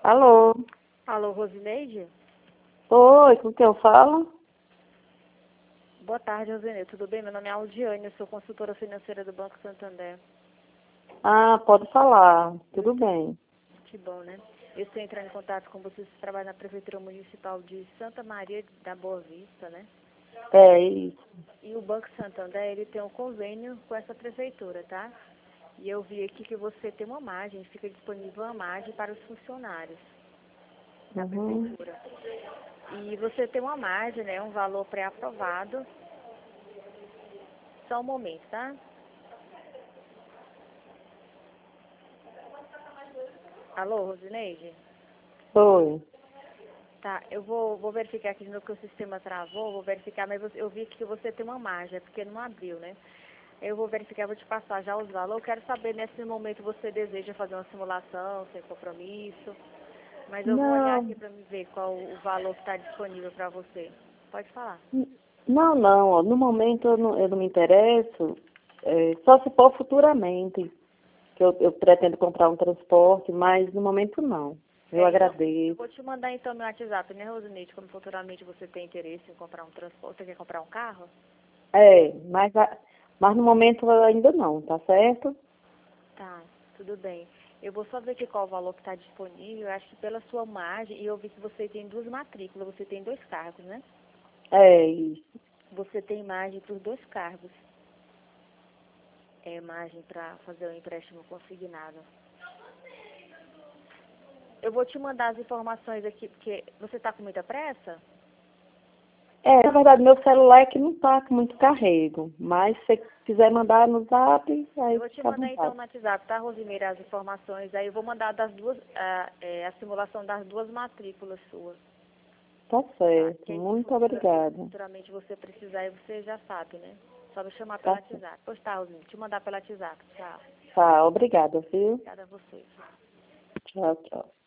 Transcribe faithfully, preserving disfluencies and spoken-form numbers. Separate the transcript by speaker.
Speaker 1: Alô?
Speaker 2: Alô, Rosineide?
Speaker 1: Oi, com quem eu falo?
Speaker 2: Boa tarde, Rosineide. Tudo bem? Meu nome é Aldiane, eu sou consultora financeira do Banco Santander.
Speaker 1: Ah, pode falar.
Speaker 2: Eu
Speaker 1: Tudo
Speaker 2: estou...
Speaker 1: bem.
Speaker 2: Que bom, né? Eu estou entrando em contato com vocês que trabalham na Prefeitura Municipal de Santa Maria da Boa Vista, né?
Speaker 1: É isso.
Speaker 2: E o Banco Santander, ele tem um convênio com essa prefeitura, tá? E eu vi aqui que você tem uma margem, fica disponível uma margem para os funcionários da
Speaker 1: Uhum.
Speaker 2: prefeitura. E você tem uma margem, né? Um valor pré-aprovado. Só um momento, tá? Alô, Rosineide?
Speaker 1: Oi.
Speaker 2: Tá, eu vou, vou verificar aqui no que o sistema travou, vou verificar, mas você- eu vi que você tem uma margem, é porque não abriu, né? Eu vou verificar, vou te passar já os valores. Eu quero saber, nesse momento, você deseja fazer uma simulação, sem compromisso, mas eu vou olhar
Speaker 1: Não,
Speaker 2: aqui para me ver qual o valor que está disponível para você. Pode falar.
Speaker 1: n- não, não. Ó, no momento eu não, eu não me interesso. É, só se for futuramente, que eu, eu pretendo comprar um transporte, mas no momento não. Eu
Speaker 2: É, então, eu
Speaker 1: agradeço.
Speaker 2: vou te mandar então meu WhatsApp, né, Rosinete? Como futuramente você tem interesse em comprar um transporte, você quer comprar um carro?
Speaker 1: É, mas, a- mas no momento ainda não, tá certo?
Speaker 2: Tá, tudo bem. Eu vou só ver aqui qual o valor que está disponível. Eu acho que pela sua margem, e eu vi que você tem duas matrículas, você tem dois cargos, né?
Speaker 1: É isso.
Speaker 2: Você tem margem para os dois cargos. É margem para fazer o empréstimo consignado. Eu vou te mandar as informações aqui, porque você está com muita pressa?
Speaker 1: É, na verdade, meu celular é que não tá com muito carrego, mas se você quiser mandar no zap,
Speaker 2: Eu
Speaker 1: aí
Speaker 2: vou te
Speaker 1: fica à
Speaker 2: mandar então
Speaker 1: vontade.
Speaker 2: no WhatsApp, tá, Rosimeira, as informações. Aí eu vou mandar das duas, a, é, a simulação das duas matrículas suas.
Speaker 1: Tá
Speaker 2: Tá?
Speaker 1: certo,
Speaker 2: Que aí se
Speaker 1: muito
Speaker 2: futura,
Speaker 1: obrigada.
Speaker 2: futuramente você precisar, aí você já sabe, né? Só me chamar pelo
Speaker 1: Tá certo.
Speaker 2: WhatsApp. Pois tá, Rosimeira, te mandar pelo WhatsApp. Tchau.
Speaker 1: Tá, obrigada, viu?
Speaker 2: Obrigada a você.
Speaker 1: Tchau, tchau.